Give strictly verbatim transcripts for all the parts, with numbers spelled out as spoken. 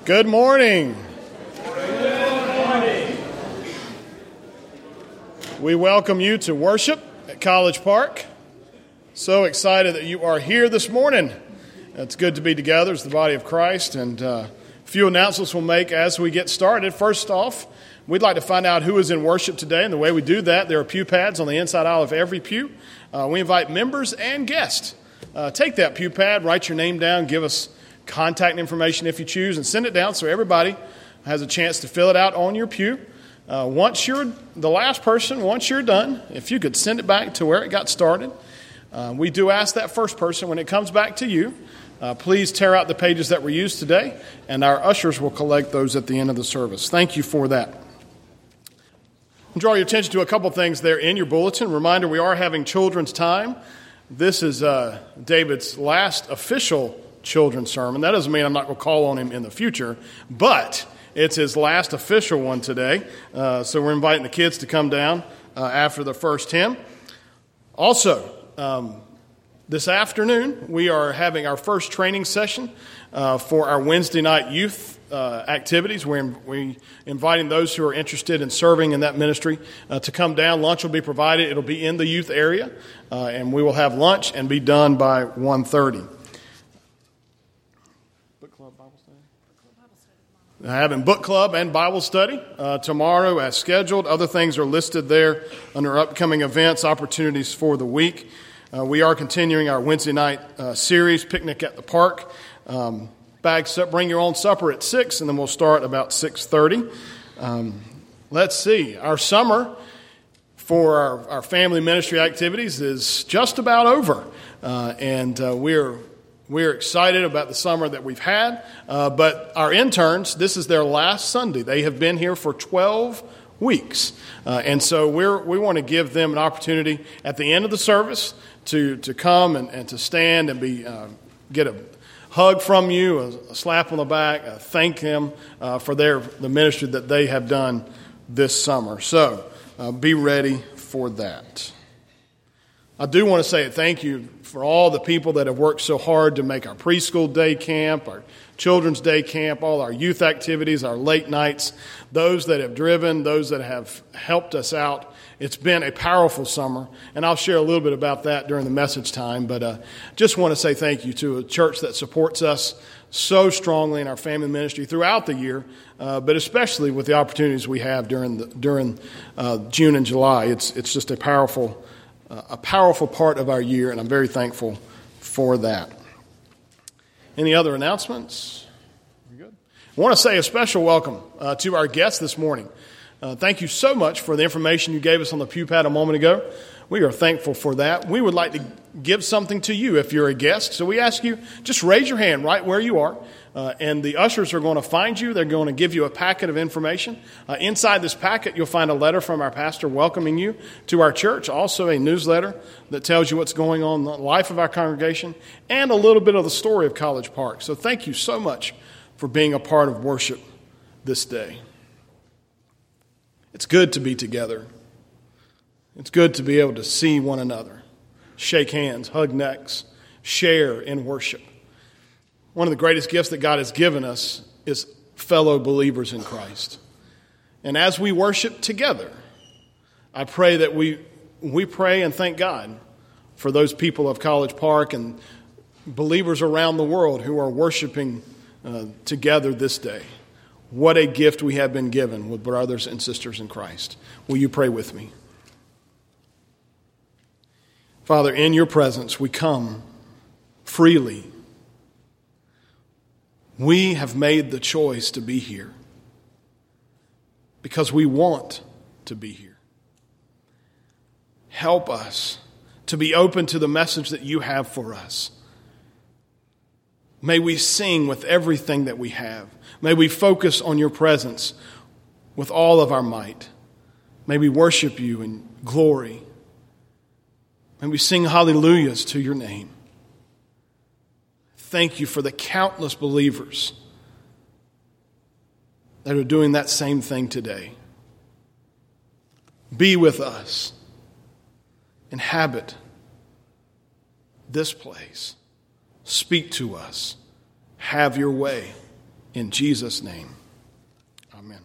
Good morning. Good morning. We welcome you to worship at College Park. So excited that you are here this morning. It's good to be together as the body of Christ, and uh, a few announcements we'll make as we get started. First off, we'd like to find out who is in worship today, and the way we do that, there are pew pads on the inside aisle of every pew. Uh, we invite members and guests. Uh, take that pew pad, write your name down, give us contact information if you choose, and send it down so everybody has a chance to fill it out on your pew. Uh, once you're the last person, once you're done, if you could send it back to where it got started. Uh, we do ask that first person, when it comes back to you, uh, please tear out the pages that were used today, and our ushers will collect those at the end of the service. Thank you for that. I'll draw your attention to a couple things there in your bulletin. Reminder, we are having children's time. This is uh, David's last official children's sermon. That doesn't mean I'm not going to call on him in the future, but it's his last official one today. Uh, so we're inviting the kids to come down uh, after the first hymn. Also, um, this afternoon, we are having our first training session uh, for our Wednesday night youth uh, activities. We're, in, we're inviting those who are interested in serving in that ministry uh, to come down. Lunch will be provided. It'll be in the youth area, uh, and we will have lunch and be done by one thirty. Having book club and Bible study uh, tomorrow as scheduled. Other things are listed there under upcoming events, opportunities for the week. Uh, we are continuing our Wednesday night uh, series, Picnic at the Park. Um, bag, bring your own supper at six, and then we'll start about six thirty. Um, let's see. Our summer for our, our family ministry activities is just about over, uh, and uh, we're We're excited about the summer that we've had, uh, but our interns, this is their last Sunday. They have been here for twelve weeks, uh, and so we're, we want to give them an opportunity at the end of the service to, to come and, and to stand and be uh, get a hug from you, a, a slap on the back, uh, thank them uh, for their the ministry that they have done this summer. So uh, be ready for that. I do want to say thank you for all the people that have worked so hard to make our preschool day camp, our children's day camp, all our youth activities, our late nights, those that have driven, those that have helped us out. It's been a powerful summer, and I'll share a little bit about that during the message time, but uh, just want to say thank you to a church that supports us so strongly in our family ministry throughout the year, uh, but especially with the opportunities we have during the, during uh, June and July. It's it's just a powerful a powerful part of our year, and I'm very thankful for that. Any other announcements? We're good. I want to say a special welcome uh, to our guests this morning. Uh, thank you so much for the information you gave us on the pew pad a moment ago. We are thankful for that. We would like to give something to you if you're a guest. So we ask you, just raise your hand right where you are. Uh, and the ushers are going to find you. They're going to give you a packet of information. Uh, inside this packet, you'll find a letter from our pastor welcoming you to our church. Also a newsletter that tells you what's going on in the life of our congregation and a little bit of the story of College Park. So thank you so much for being a part of worship this day. It's good to be together. It's good to be able to see one another, shake hands, hug necks, share in worship. One of the greatest gifts that God has given us is fellow believers in Christ. And as we worship together, I pray that we we pray and thank God for those people of College Park and believers around the world who are worshiping uh, together this day. What a gift we have been given with brothers and sisters in Christ. Will you pray with me? Father, in your presence we come freely. We have made the choice to be here because we want to be here. Help us to be open to the message that you have for us. May we sing with everything that we have. May we focus on your presence with all of our might. May we worship you in glory. May we sing hallelujahs to your name. Thank you for the countless believers that are doing that same thing today. Be with us. Inhabit this place. Speak to us. Have your way. In Jesus' name, amen.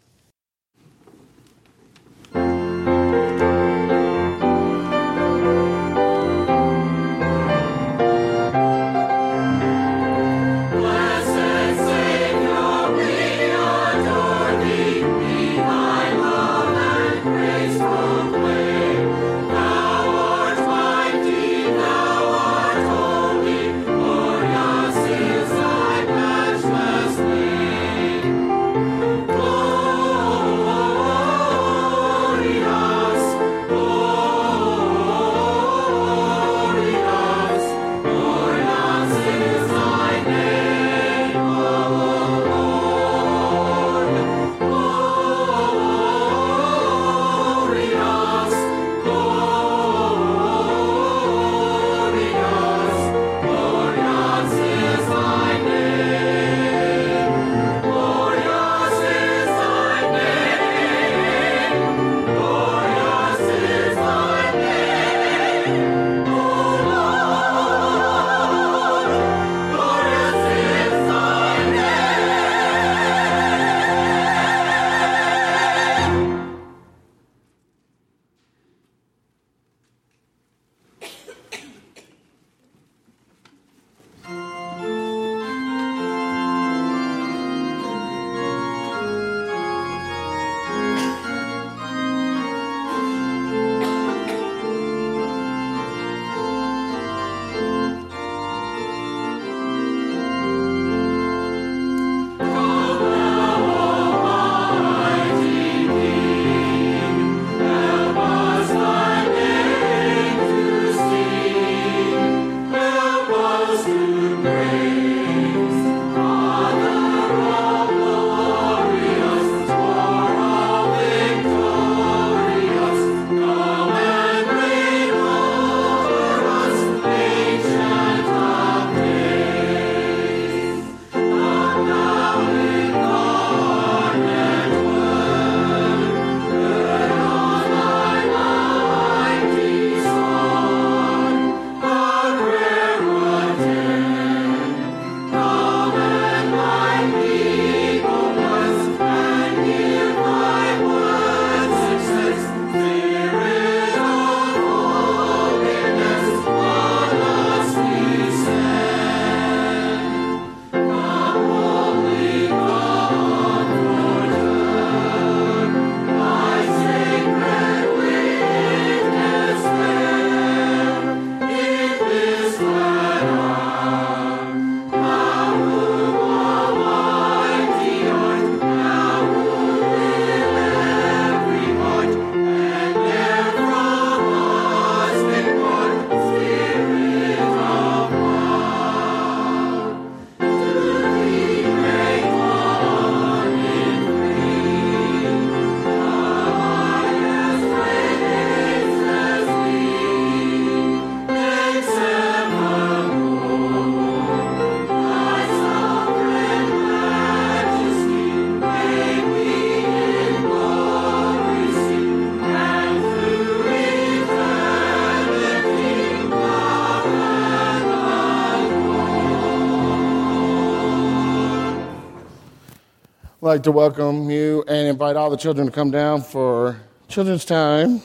I'd like to welcome you and invite all the children to come down for children's time.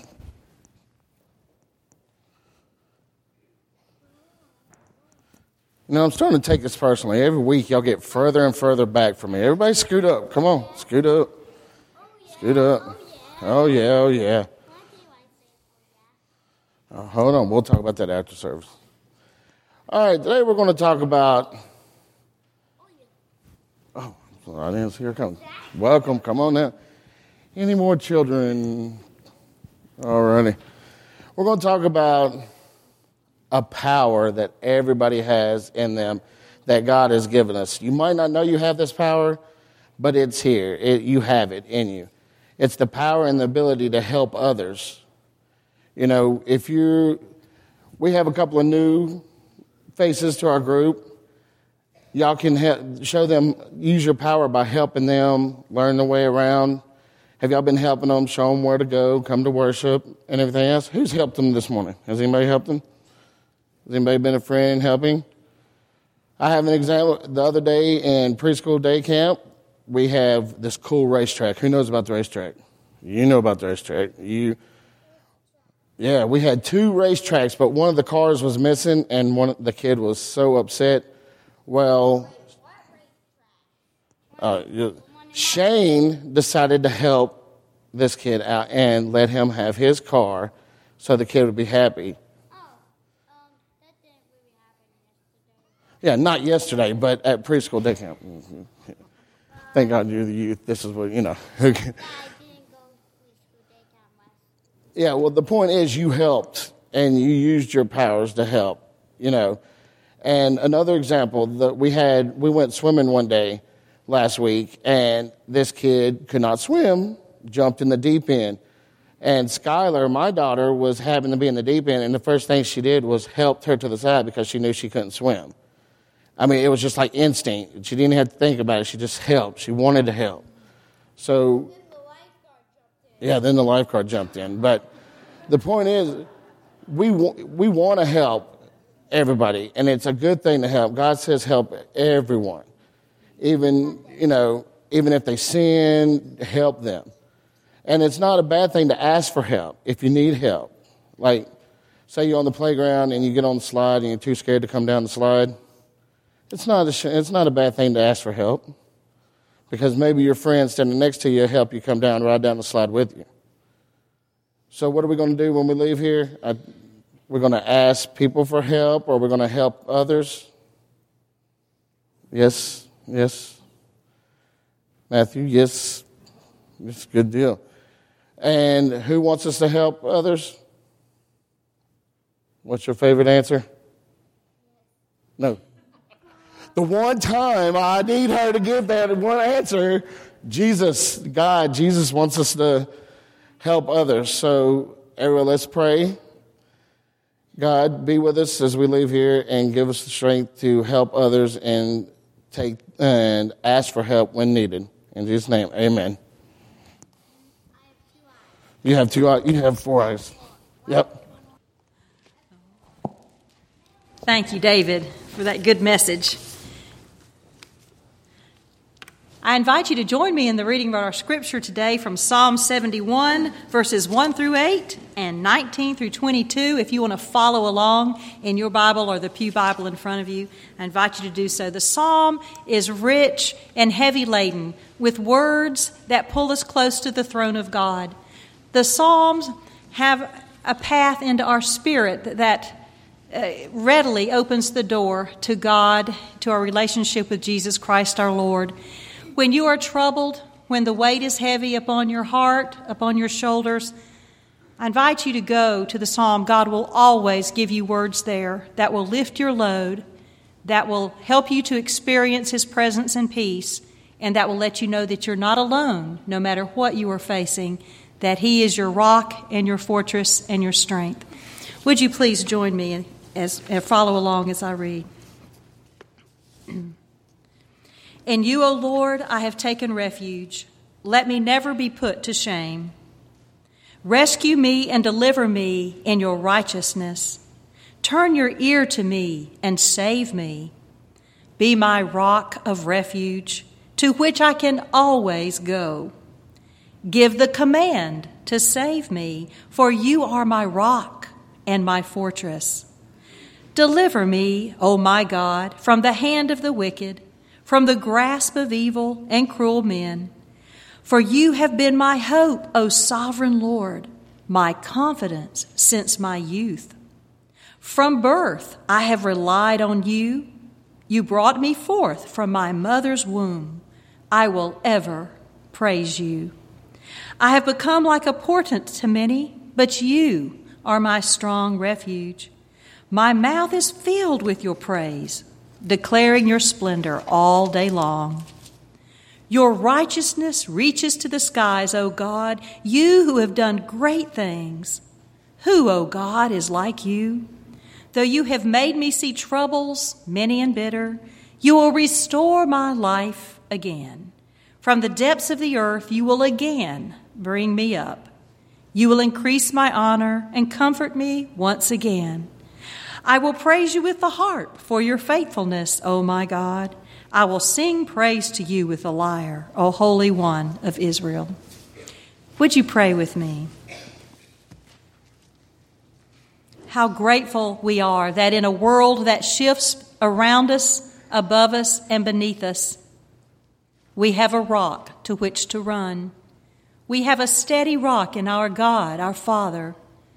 Now, I'm starting to take this personally. Every week, y'all get further and further back from me. Everybody scoot up. Come on. Scoot up. Scoot up. Oh, yeah. Oh, yeah. Oh, hold on. We'll talk about that after service. All right. Today, we're going to talk about... Oh, audience, here comes. Welcome. Come on now. Any more children? All righty. We're going to talk about a power that everybody has in them that God has given us. You might not know you have this power, but it's here. It, you have it in you. It's the power and the ability to help others. You know, if you're, we have a couple of new faces to our group. Y'all can help, show them, use your power by helping them learn the way around. Have y'all been helping them, show them where to go, come to worship, and everything else? Who's helped them this morning? Has anybody helped them? Has anybody been a friend helping? I have an example. The other day in preschool day camp, we have this cool racetrack. Who knows about the racetrack? You know about the racetrack. You, yeah, we had two racetracks, but one of the cars was missing, and one the kid was so upset. Well, uh, Shane decided to help this kid out and let him have his car so the kid would be happy. Oh, um, that didn't really happen yesterday. Yeah, not yesterday, but at preschool day camp. Mm-hmm. Thank God you're the youth. This is what, you know. Yeah, I didn't go preschool day camp last. Yeah, well, the point is you helped, and you used your powers to help, you know. And another example, that we had, we went swimming one day last week, and this kid could not swim, jumped in the deep end. And Skylar, my daughter, was having to be in the deep end, and the first thing she did was helped her to the side because she knew she couldn't swim. I mean, it was just like instinct. She didn't have to think about it. She just helped. She wanted to help. So, Then the lifeguard jumped in. yeah, then the lifeguard jumped in. But the point is, we we want to help everybody, and it's a good thing to help. God says help everyone. Even, you know, even if they sin, help them. And it's not a bad thing to ask for help if you need help. Like, say you're on the playground and you get on the slide and you're too scared to come down the slide. It's not a, sh- it's not a bad thing to ask for help, because maybe your friend standing next to you will help you come down, ride down the slide with you. So what are we going to do when we leave here? I, we're going to ask people for help, or we're going to help others? Yes, yes. Matthew, yes. It's a good deal. And who wants us to help others? What's your favorite answer? No. The one time I need her to give that one answer, Jesus, God, Jesus wants us to help others. So, everyone, let's pray. God, be with us as we leave here and give us the strength to help others and take and ask for help when needed. In Jesus' name, amen. You have two eyes. You have four eyes. Yep. Thank you, David, for that good message. I invite you to join me in the reading of our scripture today from Psalm seventy-one, verses one through eight and nineteen through twenty-two. If you want to follow along in your Bible or the Pew Bible in front of you, I invite you to do so. The psalm is rich and heavy laden with words that pull us close to the throne of God. The Psalms have a path into our spirit that uh, readily opens the door to God, to our relationship with Jesus Christ our Lord. When you are troubled, when the weight is heavy upon your heart, upon your shoulders, I invite you to go to the Psalm. God will always give you words there that will lift your load, that will help you to experience His presence and peace, and that will let you know that you're not alone, no matter what you are facing, that He is your rock and your fortress and your strength. Would you please join me as and follow along as I read? In you, O Lord, I have taken refuge. Let me never be put to shame. Rescue me and deliver me in your righteousness. Turn your ear to me and save me. Be my rock of refuge, to which I can always go. Give the command to save me, for you are my rock and my fortress. Deliver me, O my God, from the hand of the wicked, from the grasp of evil and cruel men. For you have been my hope, O sovereign Lord, my confidence since my youth. From birth I have relied on you. You brought me forth from my mother's womb. I will ever praise you. I have become like a portent to many, but you are my strong refuge. My mouth is filled with your praise, declaring your splendor all day long. Your righteousness reaches to the skies, O God, you who have done great things. Who, O God, is like you? Though you have made me see troubles, many and bitter, you will restore my life again. From the depths of the earth you will again bring me up. You will increase my honor and comfort me once again. I will praise you with the harp for your faithfulness, O my God. I will sing praise to you with the lyre, O Holy One of Israel. Would you pray with me? How grateful we are that in a world that shifts around us, above us, and beneath us, we have a rock to which to run. We have a steady rock in our God, our Father.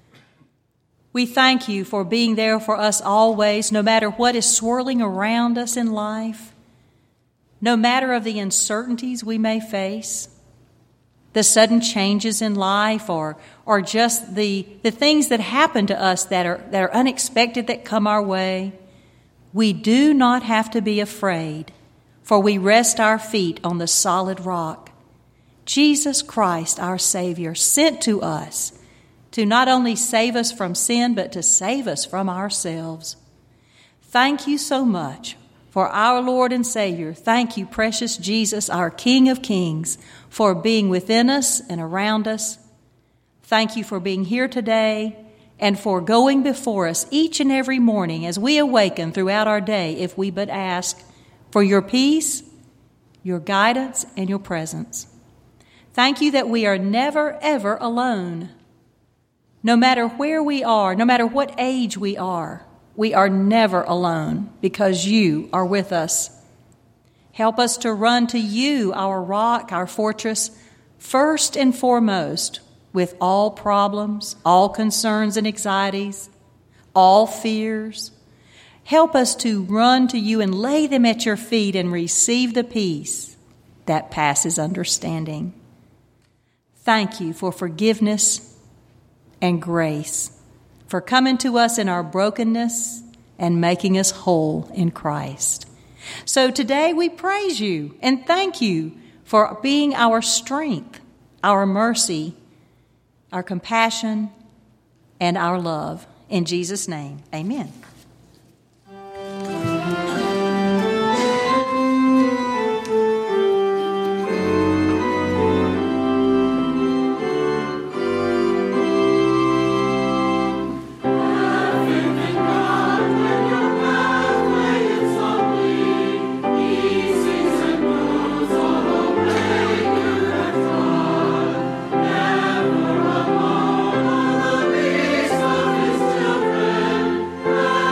We thank you for being there for us always, no matter what is swirling around us in life, no matter of the uncertainties we may face, the sudden changes in life, or or just the, the things that happen to us that are that are unexpected that come our way. We do not have to be afraid, for we rest our feet on the solid rock. Jesus Christ, our Savior, sent to us to not only save us from sin, but to save us from ourselves. Thank you so much for our Lord and Savior. Thank you, precious Jesus, our King of Kings, for being within us and around us. Thank you for being here today and for going before us each and every morning as we awaken throughout our day, if we but ask for your peace, your guidance, and your presence. Thank you that we are never, ever alone. No matter where we are, no matter what age we are, we are never alone because you are with us. Help us to run to you, our rock, our fortress, first and foremost, with all problems, all concerns and anxieties, all fears. Help us to run to you and lay them at your feet and receive the peace that passes understanding. Thank you for forgiveness and grace, for coming to us in our brokenness and making us whole in Christ. So today we praise you and thank you for being our strength, our mercy, our compassion, and our love. In Jesus' name, amen. Never alone, all the peace of his children.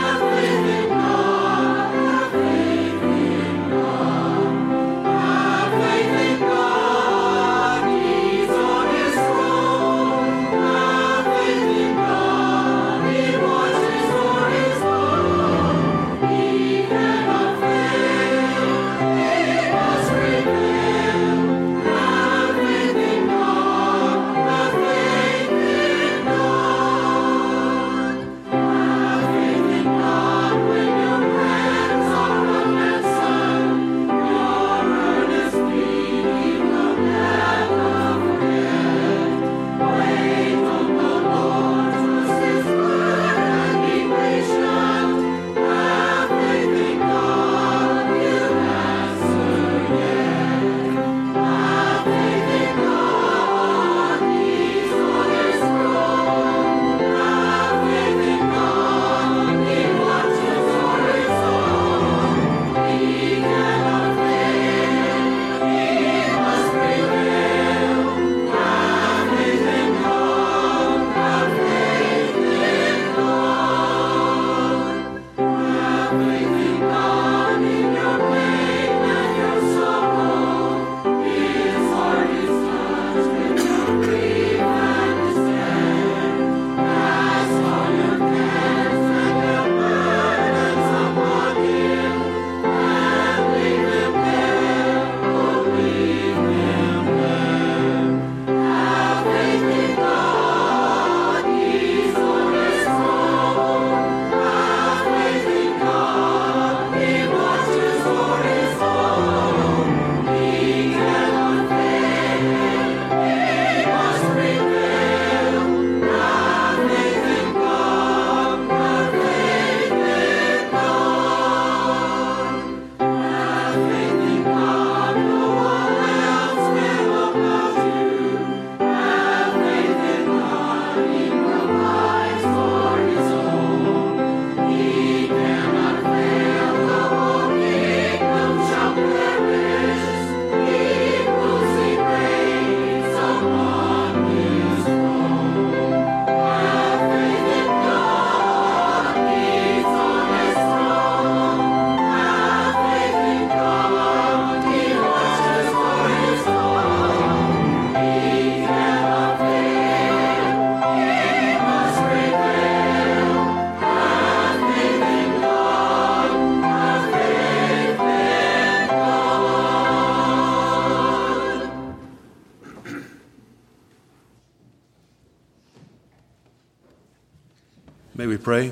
May we pray?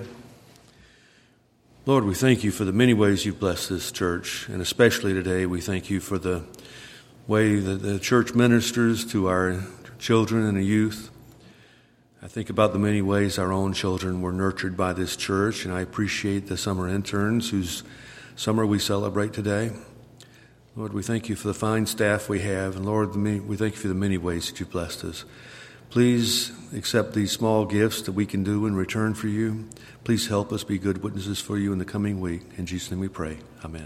Lord, we thank you for the many ways you've blessed this church, and especially today we thank you for the way that the church ministers to our children and the youth. I think about the many ways our own children were nurtured by this church, and I appreciate the summer interns whose summer we celebrate today. Lord, we thank you for the fine staff we have, and Lord, we thank you for the many ways that you've blessed us. Please accept these small gifts that we can do in return for you. Please help us be good witnesses for you in the coming week. In Jesus' name we pray. Amen.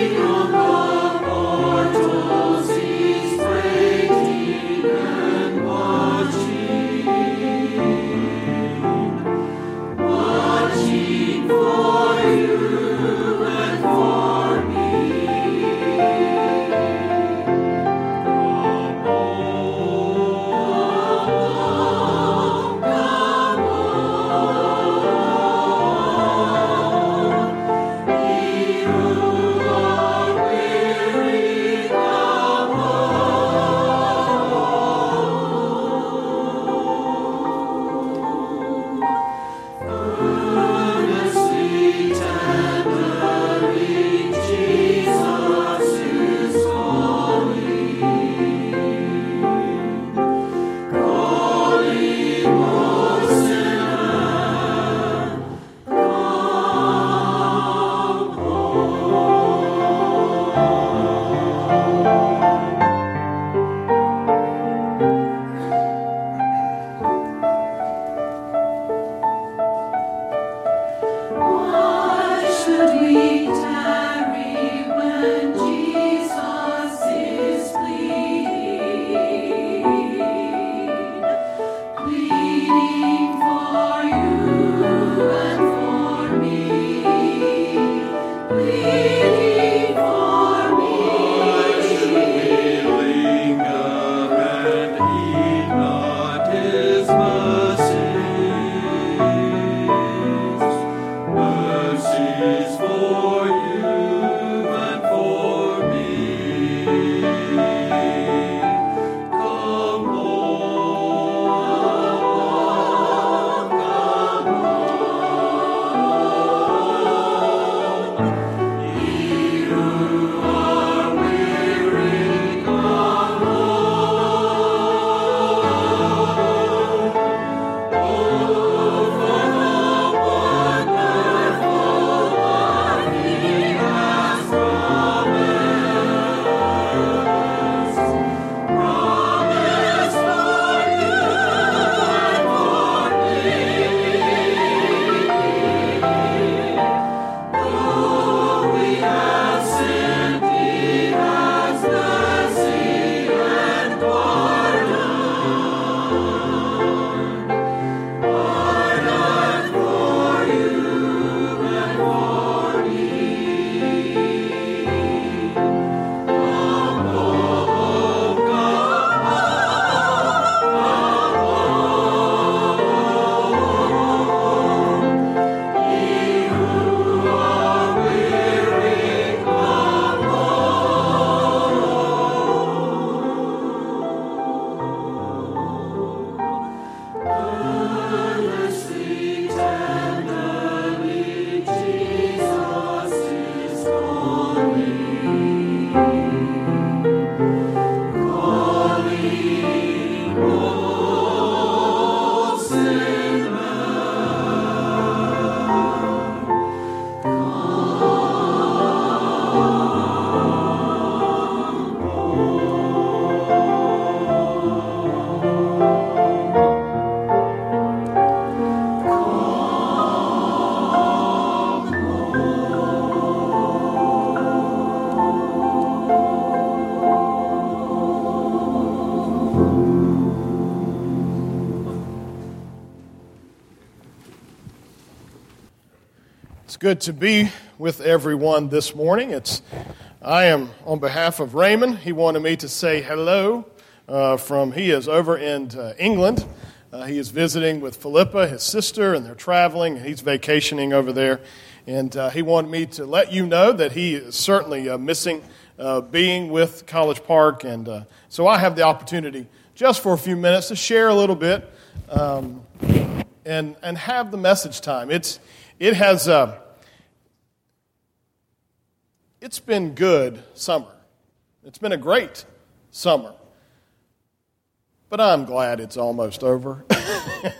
And It's good to be with everyone this morning. It's I am on behalf of Raymond. He wanted me to say hello uh, from, he is over in uh, England. Uh, he is visiting with Philippa, his sister, and they're traveling. He's vacationing over there. And uh, he wanted me to let you know that he is certainly uh, missing uh, being with College Park. And uh, so I have the opportunity just for a few minutes to share a little bit um, and and have the message time. It's It has... Uh, It's been good summer. It's been a great summer. But I'm glad it's almost over. I,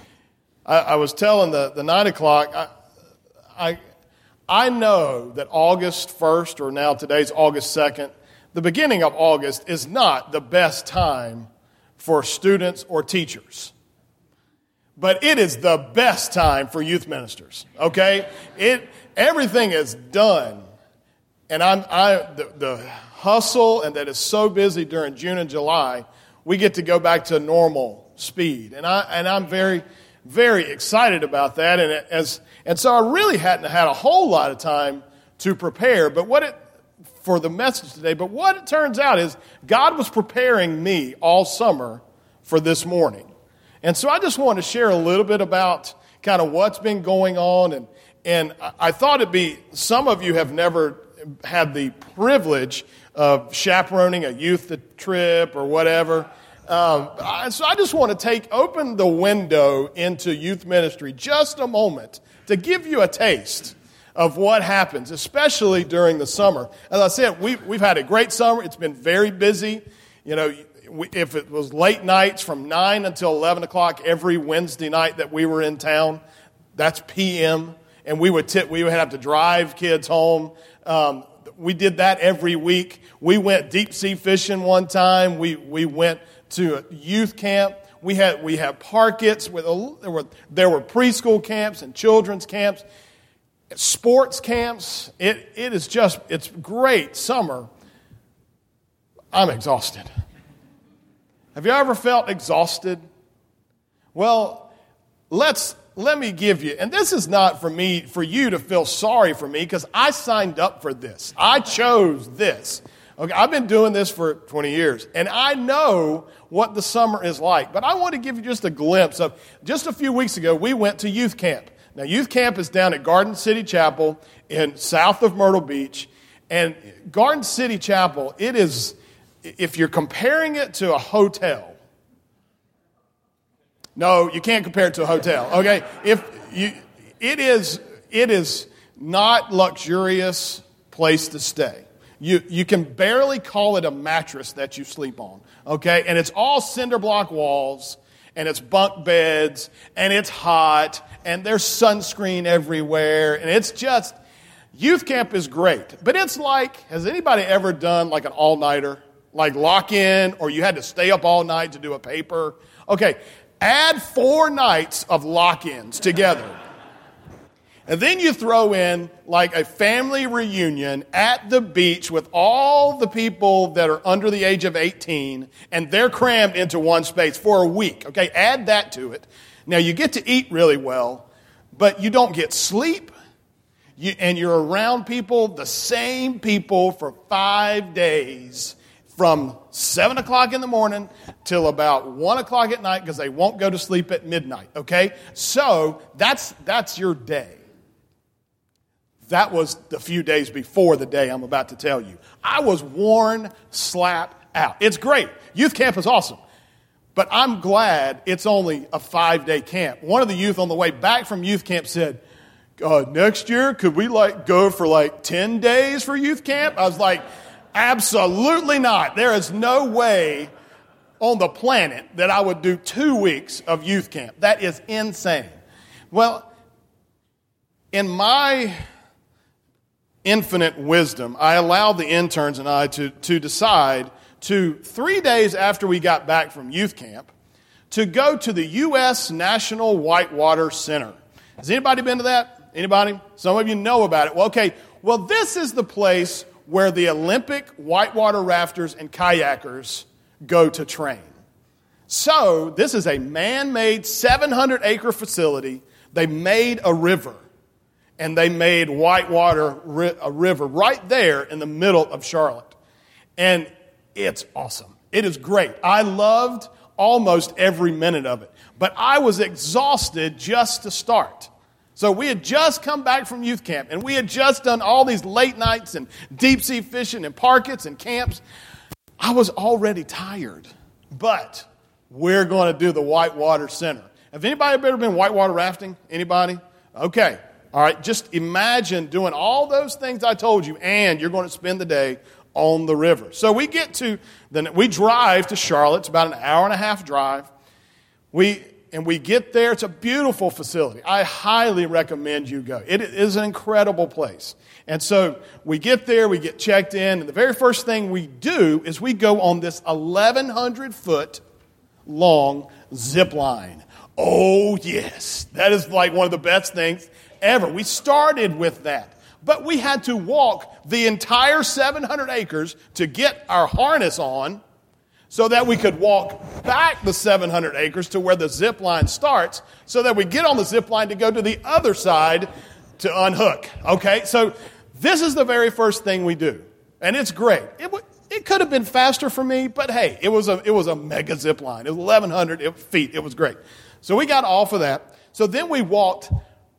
I was telling the, the nine o'clock, I, I, I know that August first, or now today's August second, the beginning of August is not the best time for students or teachers. But it is the best time for youth ministers, okay? It everything is done. And I'm, I, the, the hustle and that is so busy during June and July, we get to go back to normal speed. And, I, and I'm very, very excited about that. And, as, and so I really hadn't had a whole lot of time to prepare but what it, for the message today. But what it turns out is God was preparing me all summer for this morning. And so I just want to share a little bit about kind of what's been going on. And, and I thought it'd be, some of you have never had the privilege of chaperoning a youth trip or whatever. Um, so I just want to take, open the window into youth ministry just a moment to give you a taste of what happens, especially during the summer. As I said, we, we've had a great summer. It's been very busy. You know, we, if it was late nights from nine until eleven o'clock every Wednesday night that we were in town, that's P M, and we would, t- we would have to drive kids home. Um, we did that every week. We went deep sea fishing one time. We we went to a youth camp. We had we had parkets with a, there were there were preschool camps and children's camps, sports camps. It it is just it's great summer. I'm exhausted. Have you ever felt exhausted? Well, let's. Let me give you, and this is not for me, for you to feel sorry for me, because I signed up for this. I chose this. Okay, I've been doing this for twenty years, and I know what the summer is like. But I want to give you just a glimpse of, just a few weeks ago, we went to youth camp. Now, youth camp is down at Garden City Chapel in south of Myrtle Beach. And Garden City Chapel, it is, if you're comparing it to a hotel, no, you can't compare it to a hotel. Okay, if you, it is, it is not luxurious place to stay. You you can barely call it a mattress that you sleep on. Okay, and it's all cinder block walls, and it's bunk beds, and it's hot, and there's sunscreen everywhere, and it's just youth camp is great. But it's like, has anybody ever done like an all-nighter, like lock in, or you had to stay up all night to do a paper? Okay. Add four nights of lock-ins together. And then you throw in like a family reunion at the beach with all the people that are under the age of eighteen, and they're crammed into one space for a week. Okay, add that to it. Now, you get to eat really well, but you don't get sleep, you, and you're around people, the same people for five days, from seven o'clock in the morning till about one o'clock at night, because they won't go to sleep at midnight, okay? So that's that's your day. That was the few days before the day I'm about to tell you. I was worn slap out. It's great. Youth camp is awesome. But I'm glad it's only a five-day camp. One of the youth on the way back from youth camp said, uh, next year, could we like go for like ten days for youth camp? I was like, absolutely not. There is no way on the planet that I would do two weeks of youth camp. That is insane. Well, in my infinite wisdom, I allowed the interns and I to, to decide to, three days after we got back from youth camp, to go to the U S National Whitewater Center. Has anybody been to that? Anybody? Some of you know about it. Well, okay. Well, this is the place where the Olympic whitewater rafters and kayakers go to train. So, this is a man-made seven hundred acre facility. They made a river. And they made whitewater a river right there in the middle of Charlotte. And it's awesome. It is great. I loved almost every minute of it. But I was exhausted just to start. So we had just come back from youth camp, and we had just done all these late nights and deep-sea fishing and parkets and camps. I was already tired. But we're going to do the Whitewater Center. Have anybody ever been whitewater rafting? Anybody? Okay. All right. Just imagine doing all those things I told you, and you're going to spend the day on the river. So we get to, then we drive to Charlotte. It's about an hour and a half drive. We and we get there. It's a beautiful facility. I highly recommend you go. It is an incredible place. And so we get there, we get checked in, and the very first thing we do is we go on this eleven hundred foot long zip line. Oh, yes. That is like one of the best things ever. We started with that. But we had to walk the entire seven hundred acres to get our harness on so that we could walk back the seven hundred acres to where the zip line starts so that we get on the zip line to go to the other side to unhook. Okay, so this is the very first thing we do. And it's great. It w- it could have been faster for me, but hey, it was a it was a mega zip line. It was eleven hundred feet. It was great. So we got off of that. So then we walked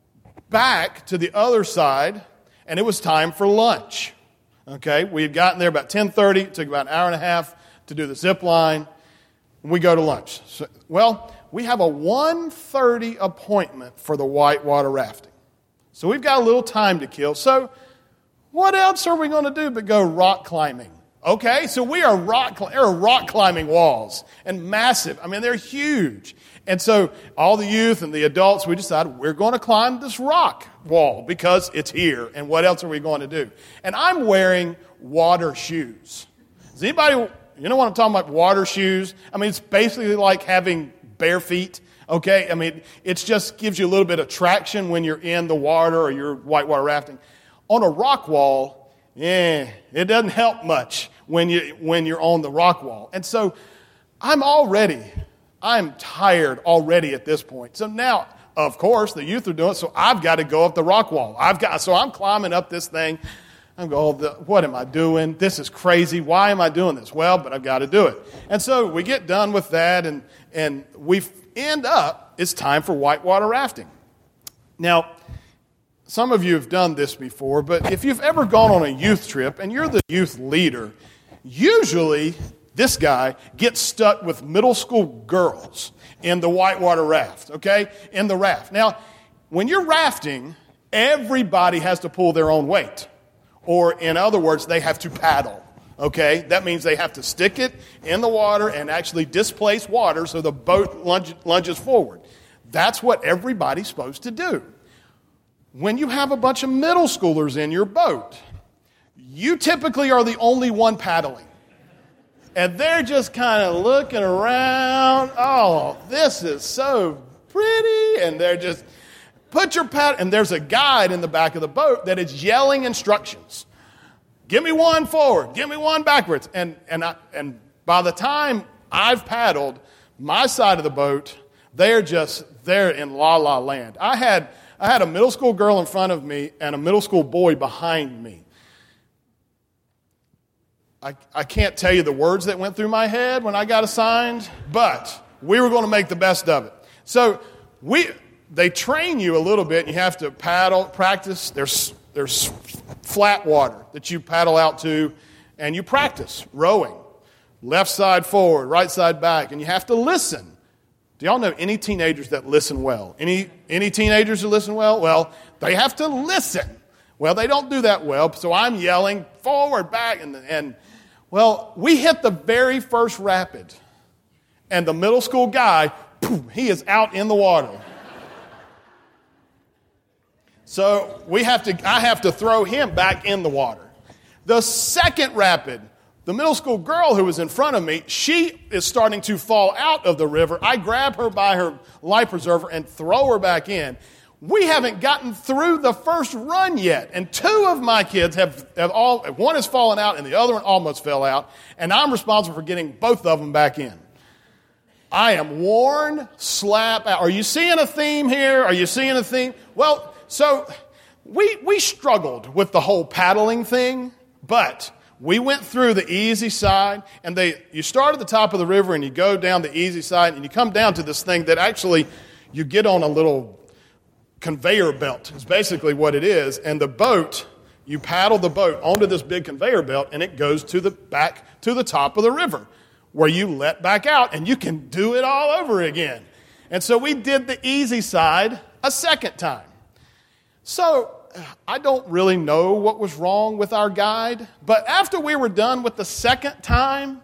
back to the other side, and it was time for lunch. Okay, we had gotten there about ten thirty. It took about an hour and a half to do the zip line. We go to lunch. So, well, we have a one thirty appointment for the whitewater rafting. So we've got a little time to kill. So what else are we going to do but go rock climbing? Okay, so we are rock, there are rock climbing walls, and massive. I mean, they're huge. And so all the youth and the adults, we decided we're going to climb this rock wall because it's here, and what else are we going to do? And I'm wearing water shoes. Does anybody, you know what I'm talking about, water shoes? I mean, it's basically like having bare feet, okay? I mean, it just gives you a little bit of traction when you're in the water or you're whitewater rafting. On a rock wall, yeah, it doesn't help much when you when you're on the rock wall. And so I'm already, I'm tired already at this point. So now, of course, the youth are doing it, so I've got to go up the rock wall. I've got so I'm climbing up this thing. I'm going, oh, what am I doing? This is crazy. Why am I doing this? Well, but I've got to do it. And so we get done with that, and and we end up, it's time for whitewater rafting. Now, some of you have done this before, but if you've ever gone on a youth trip and you're the youth leader, usually this guy gets stuck with middle school girls in the whitewater raft, okay? In the raft. Now, when you're rafting, everybody has to pull their own weight. Or, in other words, they have to paddle, okay? That means they have to stick it in the water and actually displace water so the boat lunge, lunges forward. That's what everybody's supposed to do. When you have a bunch of middle schoolers in your boat, you typically are the only one paddling. And they're just kind of looking around. Oh, this is so pretty. And they're just, put your paddle. And there's a guide in the back of the boat that is yelling instructions. Give me one forward. Give me one backwards. And and I, and by the time I've paddled my side of the boat, they're just, they're in la-la land. I had... I had a middle school girl in front of me and a middle school boy behind me. I, I can't tell you the words that went through my head when I got assigned, but we were going to make the best of it. So we they train you a little bit. You have to paddle, practice. There's, there's flat water that you paddle out to, and you practice rowing. Left side forward, right side back, and you have to listen. Do y'all know any teenagers that listen well? Any any teenagers who listen well? Well, they have to listen. Well, they don't do that well, so I'm yelling forward, back, and, and well, we hit the very first rapid, and the middle school guy, poof, he is out in the water. So we have to, I have to throw him back in the water. The second rapid, the middle school girl who was in front of me, she is starting to fall out of the river. I grab her by her life preserver and throw her back in. We haven't gotten through the first run yet, and two of my kids have, have all, one has fallen out and the other one almost fell out, and I'm responsible for getting both of them back in. I am worn, slap out. Are you seeing a theme here? Are you seeing a theme? Well, so we we struggled with the whole paddling thing, but we went through the easy side, and they you start at the top of the river and you go down the easy side, and you come down to this thing that actually you get on a little conveyor belt is basically what it is, and the boat, you paddle the boat onto this big conveyor belt, and it goes to the back to the top of the river, where you let back out, and you can do it all over again. And so we did the easy side a second time. So I don't really know what was wrong with our guide, but after we were done with the second time,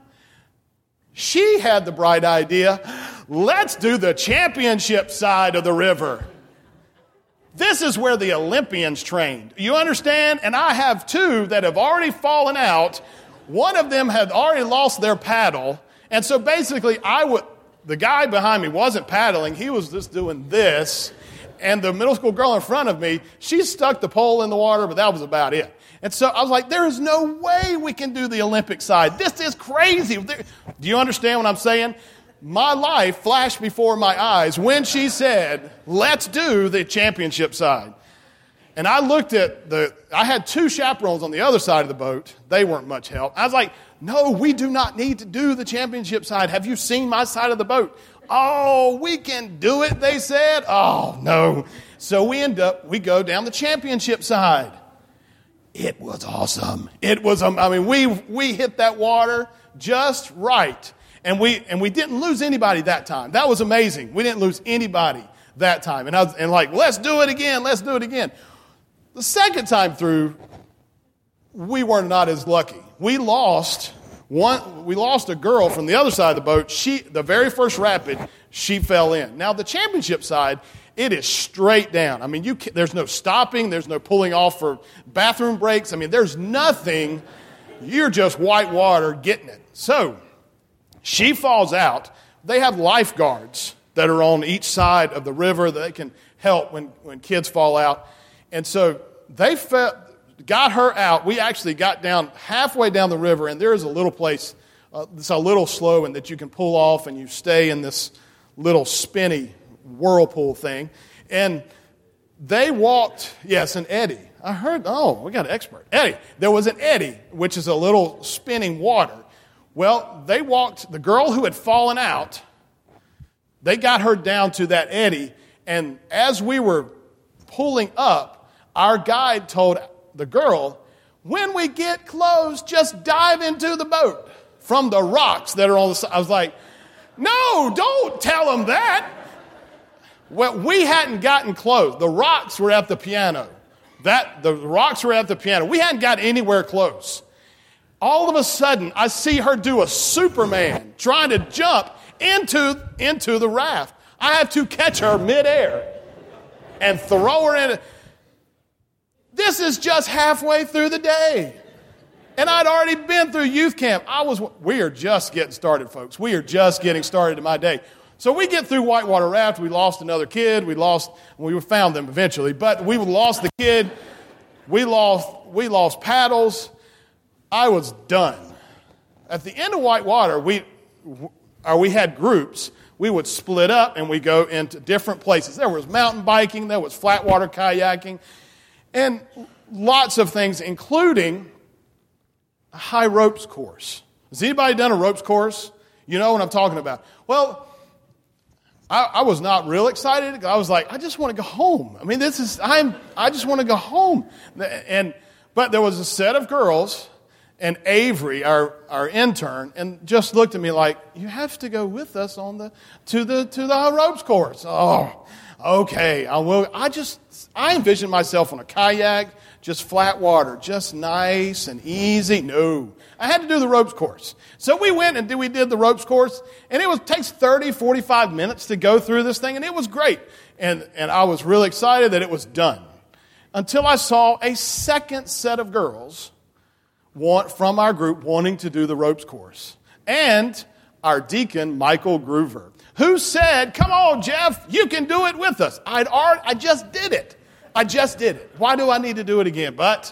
she had the bright idea, let's do the championship side of the river. This is where the Olympians trained. You understand? And I have two that have already fallen out. One of them had already lost their paddle. And so basically, I would, the guy behind me wasn't paddling. He was just doing this. And the middle school girl in front of me, she stuck the pole in the water, but that was about it. And so I was like, there is no way we can do the Olympic side. This is crazy. Do you understand what I'm saying? My life flashed before my eyes when she said, let's do the championship side. And I looked at the, I had two chaperones on the other side of the boat. They weren't much help. I was like, no, we do not need to do the championship side. Have you seen my side of the boat? Oh, we can do it, they said. Oh, no. So we end up, we go down the championship side. It was awesome. It was, um, I mean, we we hit that water just right. And we and we didn't lose anybody that time. That was amazing. We didn't lose anybody that time. And I was and like, let's do it again. Let's do it again. The second time through, we were not as lucky. We lost one. We lost a girl from the other side of the boat. She, the very first rapid, she fell in. Now the championship side, it is straight down. I mean, you can, there's no stopping. There's no pulling off for bathroom breaks. I mean, there's nothing. You're just white water getting it. So she falls out. They have lifeguards that are on each side of the river that can help when, when kids fall out. And so they fe- got her out. We actually got down halfway down the river, and there is a little place, uh, it's a little slow, and that you can pull off, and you stay in this little spinny whirlpool thing. And they walked, yes, an eddy. I heard, oh, we got an expert. Eddy. There was an eddy, which is a little spinning water. Well, they walked, the girl who had fallen out, they got her down to that eddy, and as we were pulling up, our guide told the girl, when we get close, just dive into the boat from the rocks that are on the side. I was like, no, don't tell them that. Well, we hadn't gotten close. The rocks were at the piano. That the rocks were at the piano. We hadn't got anywhere close. All of a sudden, I see her do a Superman trying to jump into, into the raft. I have to catch her midair and throw her in. This is just halfway through the day. And I'd already been through youth camp. I was, we are just getting started, folks. We are just getting started in my day. So we get through whitewater raft. We lost another kid. We lost, we found them eventually, but we lost the kid. We lost, we lost paddles. I was done. At the end of whitewater, we, or we had groups. We would split up and we go into different places. There was mountain biking. There was flat water kayaking. And lots of things, including a high ropes course. Has anybody done a ropes course? You know what I'm talking about. Well, I, I was not real excited. I was like, I just want to go home. I mean, this is, I'm, I just want to go home. And, but there was a set of girls, and Avery, our, our intern, and just looked at me like, you have to go with us on the to the to the ropes course. Oh, okay, I will. I just I envisioned myself on a kayak, just flat water, just nice and easy. No, I had to do the ropes course. So we went and did, we did the ropes course, and it was takes thirty, forty-five minutes to go through this thing, and it was great. And and I was really excited that it was done. Until I saw a second set of girls want, from our group wanting to do the ropes course. And our deacon, Michael Groover, who said, come on, Jeff, you can do it with us. I'd already, I just did it. I just did it. Why do I need to do it again? But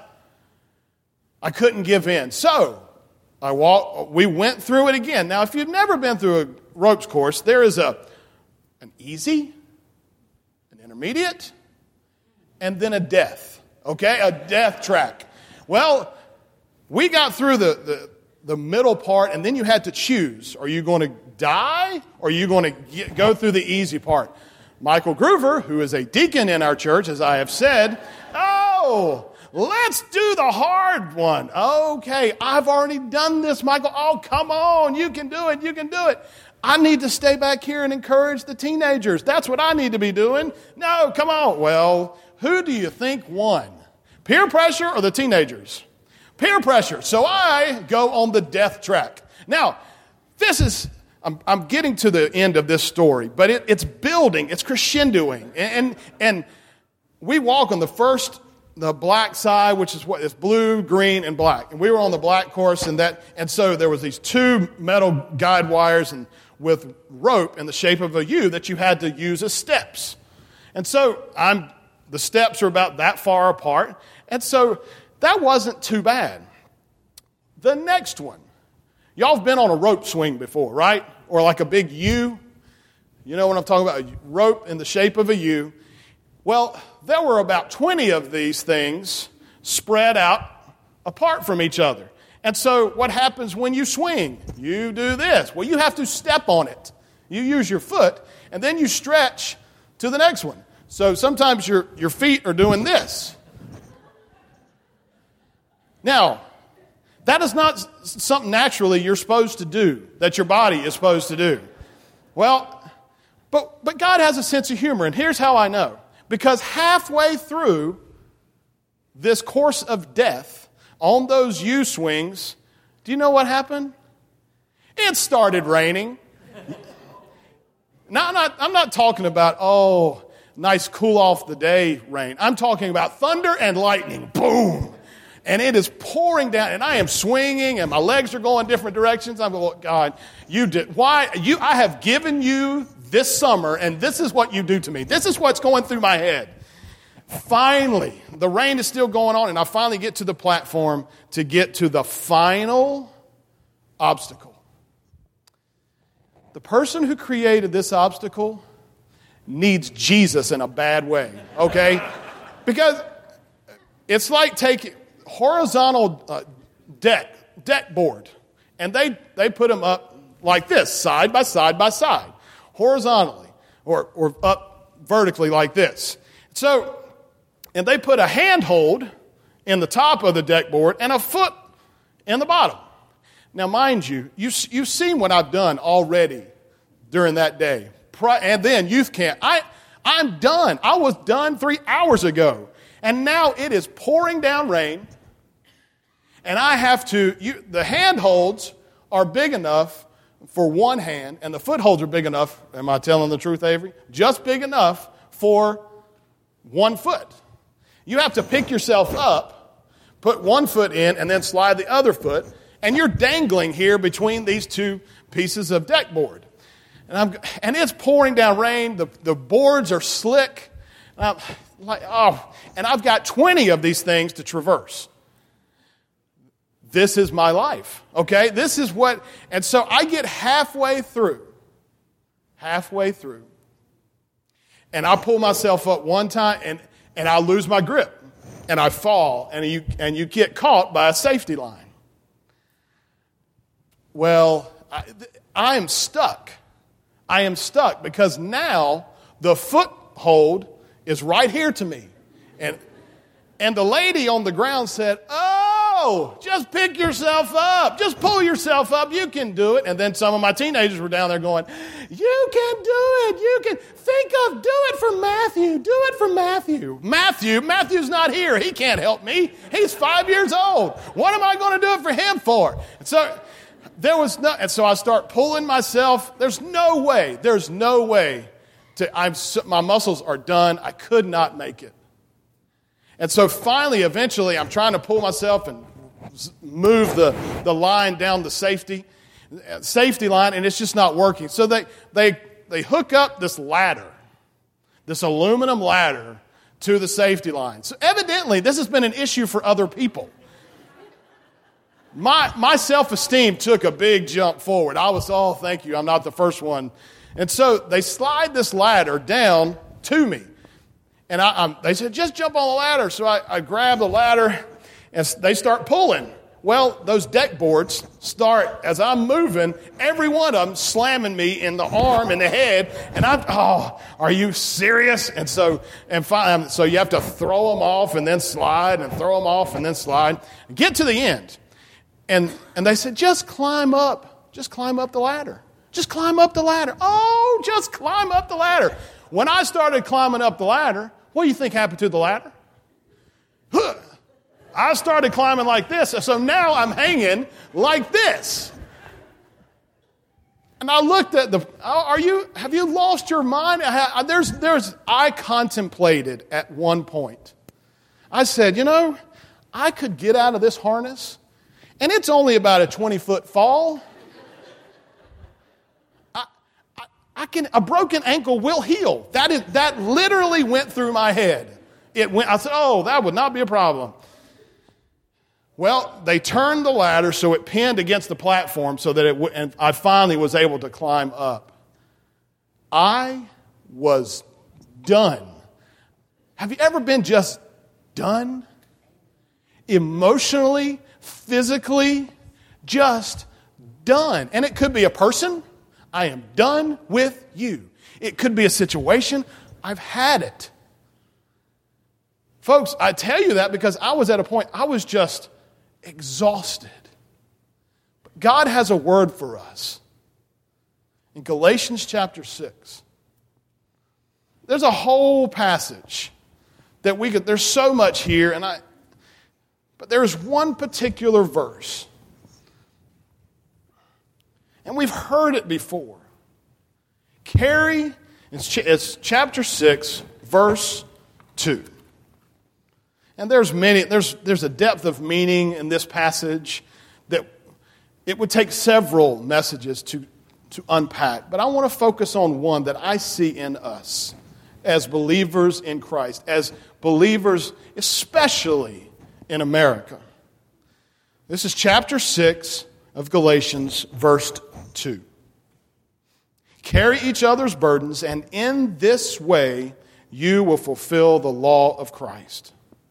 I couldn't give in. So I walked, we went through it again. Now, if you've never been through a ropes course, there is a an easy, an intermediate, and then a death, okay? A death track. Well, we got through the, the, the middle part, and then you had to choose. Are you going to die, or are you going to get, go through the easy part? Michael Groover, who is a deacon in our church, as I have said, oh, let's do the hard one. Okay, I've already done this, Michael. Oh, come on, you can do it, you can do it. I need to stay back here and encourage the teenagers. That's what I need to be doing. No, come on. Well, who do you think won? Peer pressure or the teenagers? Peer pressure. So I go on the death track. Now, this is, I'm, I'm getting to the end of this story, but it, it's building, it's crescendoing. And, and, and we walk on the first, the black side, which is what it's blue, green, and black. And we were on the black course, and that, and so there was these two metal guide wires and with rope in the shape of a U that you had to use as steps. And so I'm the steps are about that far apart. And so that wasn't too bad. The next one. Y'all have been on a rope swing before, right? Or like a big U. You know what I'm talking about? A rope in the shape of a U. Well, there were about twenty of these things spread out apart from each other. And so what happens when you swing? You do this. Well, you have to step on it. You use your foot, and then you stretch to the next one. So sometimes your, your feet are doing this. Now, that is not something naturally you're supposed to do, that your body is supposed to do. Well, but, but God has a sense of humor, and here's how I know. Because halfway through this course of death, on those U-swings, do you know what happened? It started raining. Now, I'm not, I'm not talking about, oh, nice cool off the day rain. I'm talking about thunder and lightning. Boom. And it is pouring down, and I am swinging, and my legs are going different directions. I'm going, God, you did. Why? You? I have given you this summer, and this is what you do to me. This is what's going through my head. Finally, the rain is still going on, and I finally get to the platform to get to the final obstacle. The person who created this obstacle needs Jesus in a bad way, okay? Because it's like taking horizontal uh, deck, deck board, and they, they put them up like this, side by side by side, horizontally, or, or up vertically like this. So, and they put a handhold in the top of the deck board and a foot in the bottom. Now, mind you, you you've seen what I've done already during that day. And then youth camp. I, I'm done. I was done three hours ago. And now it is pouring down rain. And I have to, you, the handholds are big enough for one hand, and the footholds are big enough, am I telling the truth, Avery? Just big enough for one foot. You have to pick yourself up, put one foot in, and then slide the other foot, and you're dangling here between these two pieces of deck board. And, I'm, and it's pouring down rain. The, the boards are slick. And I'm like, oh, and I've got twenty of these things to traverse. This is my life, okay? This is what, and so I get halfway through, halfway through, and I pull myself up one time, and, and I lose my grip, and I fall, and you, and you get caught by a safety line. Well, I, I am stuck. I am stuck because now the foothold is right here to me. And, and the lady on the ground said, oh, no, just pick yourself up. Just pull yourself up. You can do it. And then some of my teenagers were down there going, you can do it. You can think of, do it for Matthew. Do it for Matthew. Matthew, Matthew's not here. He can't help me. He's five years old. What am I going to do it for him for? And so there was no, and so I start pulling myself. There's no way, there's no way to, I'm, my muscles are done. I could not make it. And so finally, eventually, I'm trying to pull myself and move the, the line down the safety, safety line, and it's just not working. So they, they, they hook up this ladder, this aluminum ladder, to the safety line. So evidently, this has been an issue for other people. My, my self-esteem took a big jump forward. I was, oh, thank you, I'm not the first one. And so they slide this ladder down to me. And I, I'm, they said, just jump on the ladder. So I, I grab the ladder, and they start pulling. Well, those deck boards start, as I'm moving, every one of them slamming me in the arm and the head. And I'm, oh, are you serious? And so, and finally, so you have to throw them off and then slide, and throw them off and then slide. Get to the end. And, and they said, just climb up. Just climb up the ladder. Just climb up the ladder. Oh, just climb up the ladder. When I started climbing up the ladder, what do you think happened to the ladder? I started climbing like this, so now I'm hanging like this. And I looked at the, are you, have you lost your mind? There's, there's, I contemplated at one point. I said, you know, I could get out of this harness, and it's only about a twenty-foot fall. I can, a broken ankle will heal. That is, that literally went through my head. It went, I said, oh, that would not be a problem. Well, they turned the ladder so it pinned against the platform so that it would, and I finally was able to climb up. I was done. Have you ever been just done? Emotionally, physically, just done. And it could be a person. I am done with you. It could be a situation. I've had it. Folks, I tell you that because I was at a point, I was just exhausted. But God has a word for us. In Galatians chapter six, there's a whole passage that we could, there's so much here, and I, but there's one particular verse. And we've heard it before. Carry, it's chapter six, verse two. And there's many, there's, there's a depth of meaning in this passage that it would take several messages to, to unpack. But I want to focus on one that I see in us as believers in Christ, as believers especially in America. This is chapter six of Galatians, verse two. Carry each other's burdens, and in this way you will fulfill the law of Christ.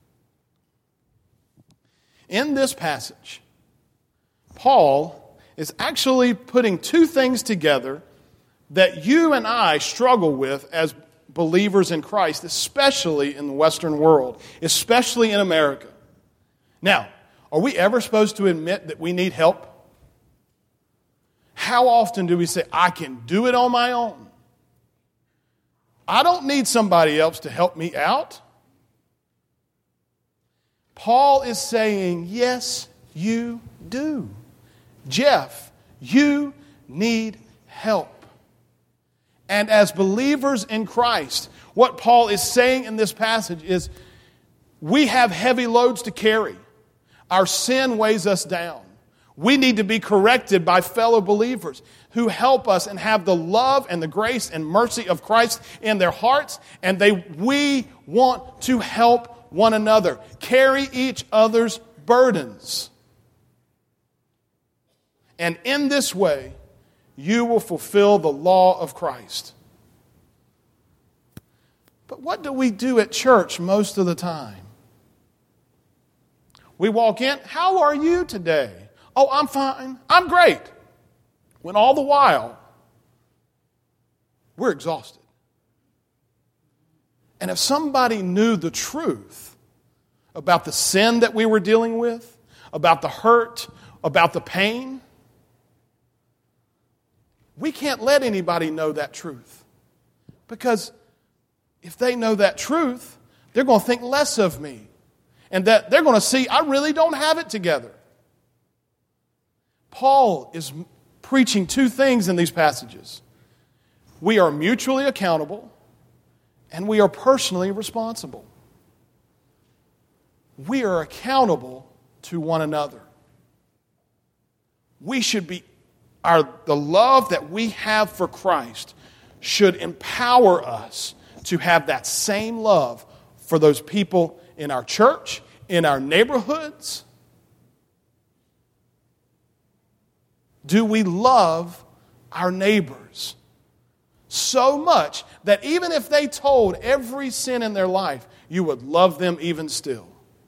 In this passage, Paul is actually putting two things together that you and I struggle with as believers in Christ, especially in the Western world, especially in America. Now, are we ever supposed to admit that we need help? How often do we say, I can do it on my own? I don't need somebody else to help me out. Paul is saying, yes, you do. Jeff, you need help. And as believers in Christ, what Paul is saying in this passage is, we have heavy loads to carry. Our sin weighs us down. We need to be corrected by fellow believers who help us and have the love and the grace and mercy of Christ in their hearts. And they, we want to help one another, carry each other's burdens. And in this way, you will fulfill the law of Christ. But what do we do at church most of the time? We walk in, how are you today? Oh, I'm fine. I'm great. When all the while, we're exhausted. And if somebody knew the truth about the sin that we were dealing with, about the hurt, about the pain. We can't let anybody know that truth. Because if they know that truth, they're going to think less of me. And that they're going to see I really don't have it together. Paul is preaching two things in these passages. We are mutually accountable, and we are personally responsible. We are accountable to one another. We should be, our the love that we have for Christ should empower us to have that same love for those people in our church, in our neighborhoods. Do we love our neighbors so much that even if they told every sin in their life, you would love them even still?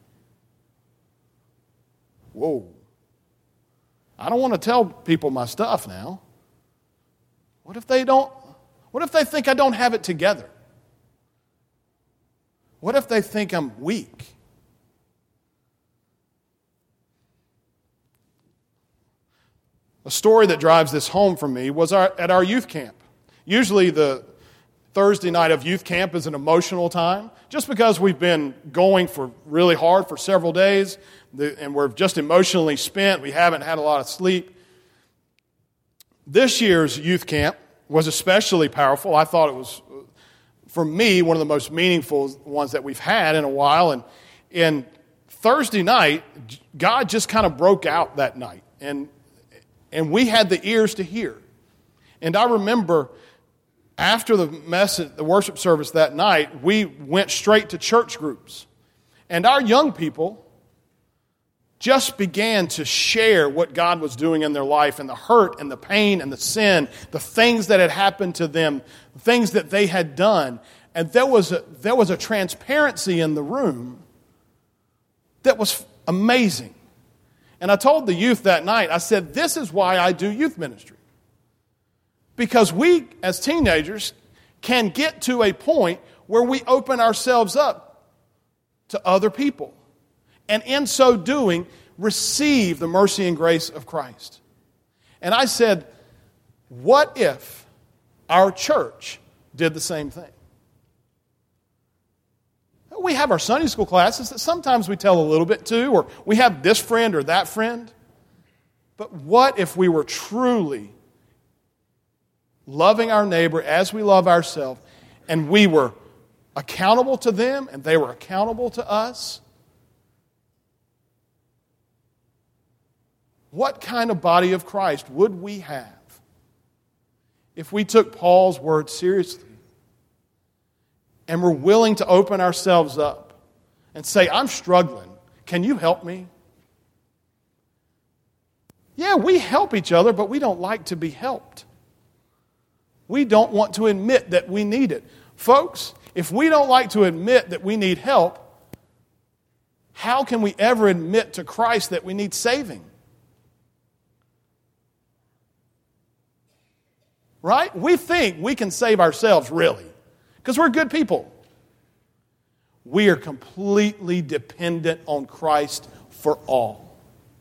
Whoa. I don't want to tell people my stuff now. What if they don't, what if they think I don't have it together? What if they think I'm weak? A story that drives this home for me was our, at our youth camp. Usually the Thursday night of youth camp is an emotional time, just because we've been going for really hard for several days, and we're just emotionally spent. We haven't had a lot of sleep. This year's youth camp was especially powerful. I thought it was, for me, one of the most meaningful ones that we've had in a while. And, and Thursday night, God just kind of broke out that night. And, and we had the ears to hear. And I remember after the message, the worship service that night, we went straight to church groups. And our young people just began to share what God was doing in their life, and the hurt and the pain and the sin, the things that had happened to them, the things that they had done. And there was a, there was a transparency in the room that was amazing. And I told the youth that night, I said, this is why I do youth ministry. Because we, as teenagers, can get to a point where we open ourselves up to other people. And in so doing, receive the mercy and grace of Christ. And I said, what if our church did the same thing? We have our Sunday school classes that sometimes we tell a little bit to, or we have this friend or that friend. But what if we were truly loving our neighbor as we love ourselves, and we were accountable to them and they were accountable to us? What kind of body of Christ would we have if we took Paul's words seriously and were willing to open ourselves up and say, I'm struggling. Can you help me? Yeah, we help each other, but we don't like to be helped. We don't want to admit that we need it. Folks, if we don't like to admit that we need help, how can we ever admit to Christ that we need saving? Right? We think we can save ourselves, really, because we're good people. We are completely dependent on Christ for all.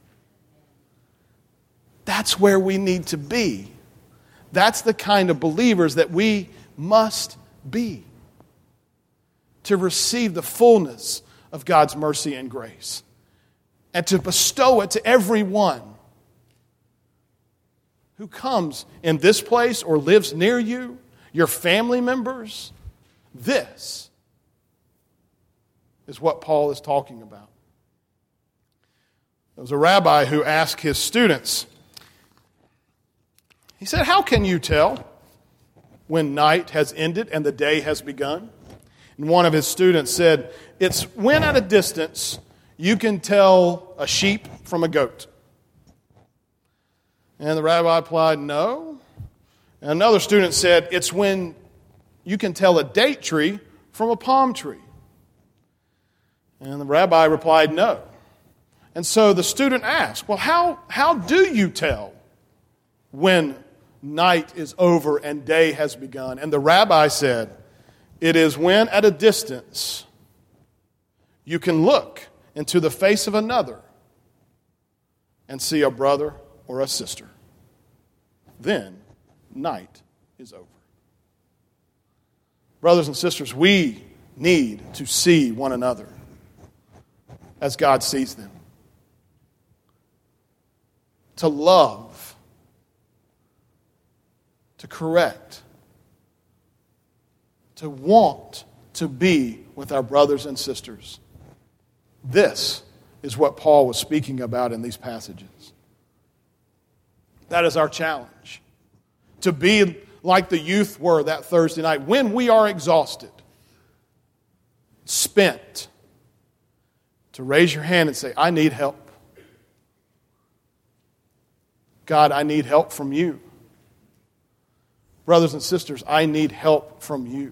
That's where we need to be. That's the kind of believers that we must be to receive the fullness of God's mercy and grace and to bestow it to everyone who comes in this place or lives near you, your family members. This is what Paul is talking about. There was a rabbi who asked his students, he said, how can you tell when night has ended and the day has begun? And one of his students said, it's when at a distance you can tell a sheep from a goat. And the rabbi replied, no. And another student said, it's when you can tell a date tree from a palm tree. And the rabbi replied, no. And so the student asked, well, how, how do you tell when night is over and day has begun? And the rabbi said, it is when at a distance you can look into the face of another and see a brother or a sister, then night is over. Brothers and sisters, we need to see one another as God sees them. To love, to correct, to want to be with our brothers and sisters. This is what Paul was speaking about in these passages. That is our challenge. To be like the youth were that Thursday night, when we are exhausted, spent, to raise your hand and say, I need help. God, I need help from you. Brothers and sisters, I need help from you.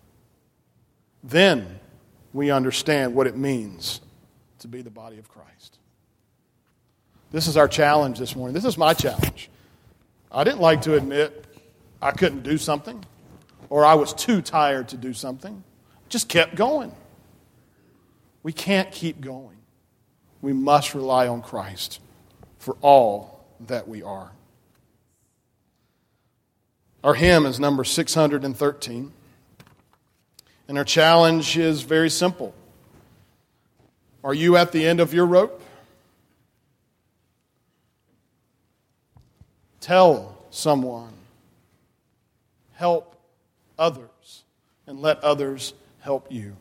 Then we understand what it means to be the body of Christ. This is our challenge this morning. This is my challenge. I didn't like to admit I couldn't do something, or I was too tired to do something. Just kept going. We can't keep going. We must rely on Christ for all that we are. Our hymn is number six hundred thirteen, and our challenge is very simple. Are you at the end of your rope? Tell someone. Help others, and let others help you.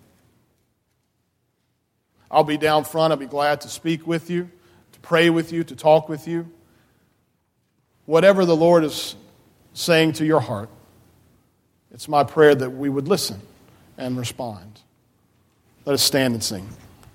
I'll be down front. I'll be glad to speak with you, to pray with you, to talk with you. Whatever the Lord is saying to your heart, it's my prayer that we would listen and respond. Let us stand and sing.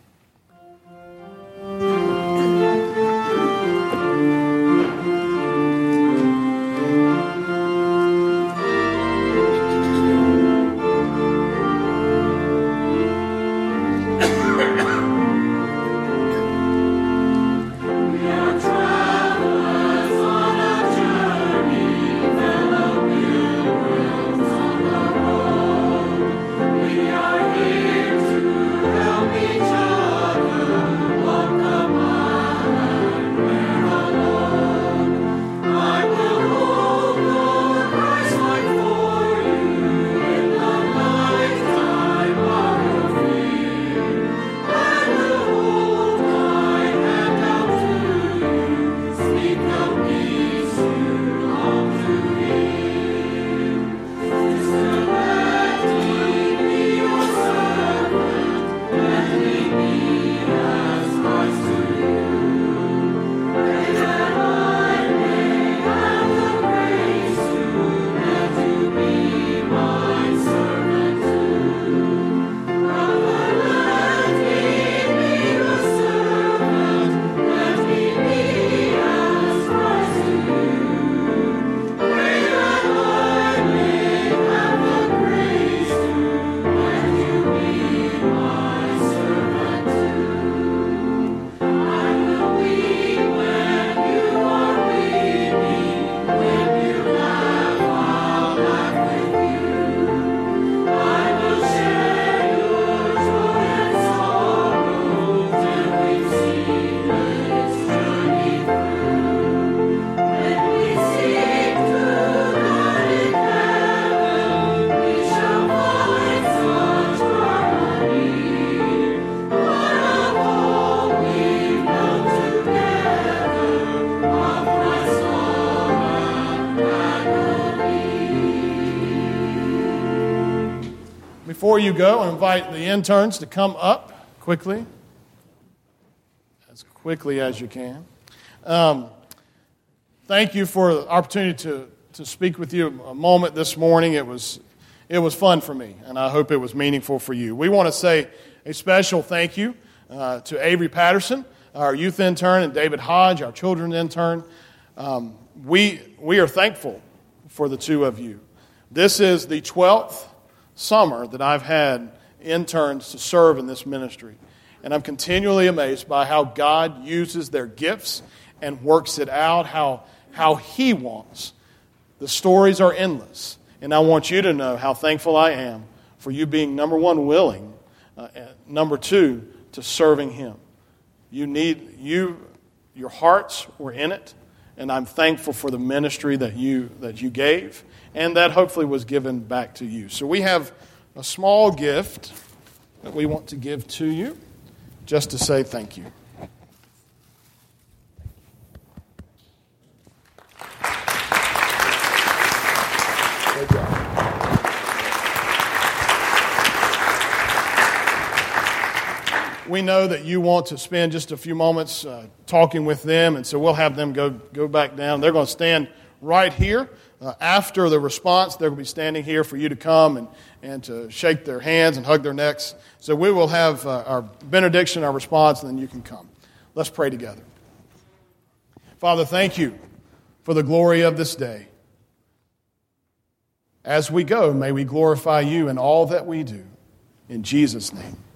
Before you go, I invite the interns to come up quickly, as quickly as you can. Um, thank you for the opportunity to, to speak with you a moment this morning. It was, it was fun for me, and I hope it was meaningful for you. We want to say a special thank you uh, to Avery Patterson, our youth intern, and David Hodge, our children's intern. Um, we, we are thankful for the two of you. This is the twelfth summer that I've had interns to serve in this ministry. And I'm continually amazed by how God uses their gifts and works it out, how, how He wants. The stories are endless. And I want you to know how thankful I am for you being, number one, willing, uh, and number two, to serving Him. You need, you your hearts were in it, and I'm thankful for the ministry that you that you gave, and that hopefully was given back to you. So we have a small gift that we want to give to you, just to say thank you. Good job. We know that you want to spend just a few moments uh, talking with them, and so we'll have them go, go back down. They're going to stand right here. Uh, after the response, they're going to be standing here for you to come and, and to shake their hands and hug their necks. So we will have uh, our benediction, our response, and then you can come. Let's pray together. Father, thank you for the glory of this day. As we go, may we glorify you in all that we do. In Jesus' name.